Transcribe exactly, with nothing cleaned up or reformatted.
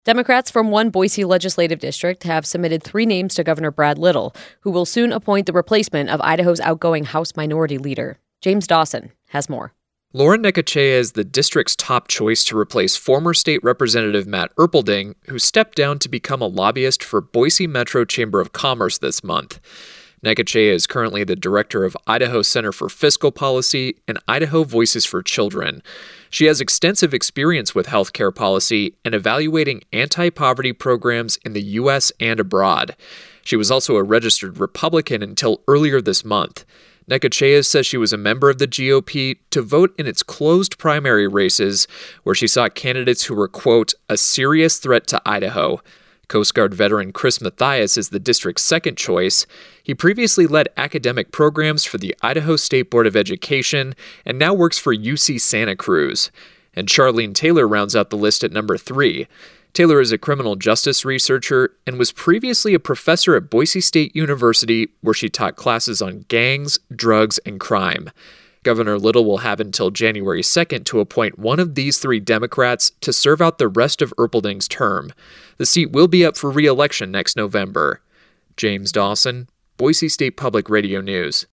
Democrats from one Boise legislative district have submitted three names to Governor Brad Little, who will soon appoint the replacement of Idaho's outgoing House Minority Leader. James Dawson has more. Lauren Necochea is the district's top choice to replace former state representative Matt Erpelding, who stepped down to become a lobbyist for Boise Metro Chamber of Commerce this month. Necochea is currently the director of Idaho Center for Fiscal Policy and Idaho Voices for Children. She has extensive experience with healthcare policy and evaluating anti-poverty programs in the U S and abroad. She was also a registered Republican until earlier this month. Necochea says she was a member of the G O P to vote in its closed primary races, where she saw candidates who were, quote, a serious threat to Idaho. Coast Guard veteran Chris Mathias is the district's second choice. He previously led academic programs for the Idaho State Board of Education and now works for U C Santa Cruz. And Charlene Taylor rounds out the list at number three. Taylor is a criminal justice researcher and was previously a professor at Boise State University, where she taught classes on gangs, drugs, and crime. Governor Little will have until January second to appoint one of these three Democrats to serve out the rest of Erpelding's term. The seat will be up for re-election next November. James Dawson, Boise State Public Radio News.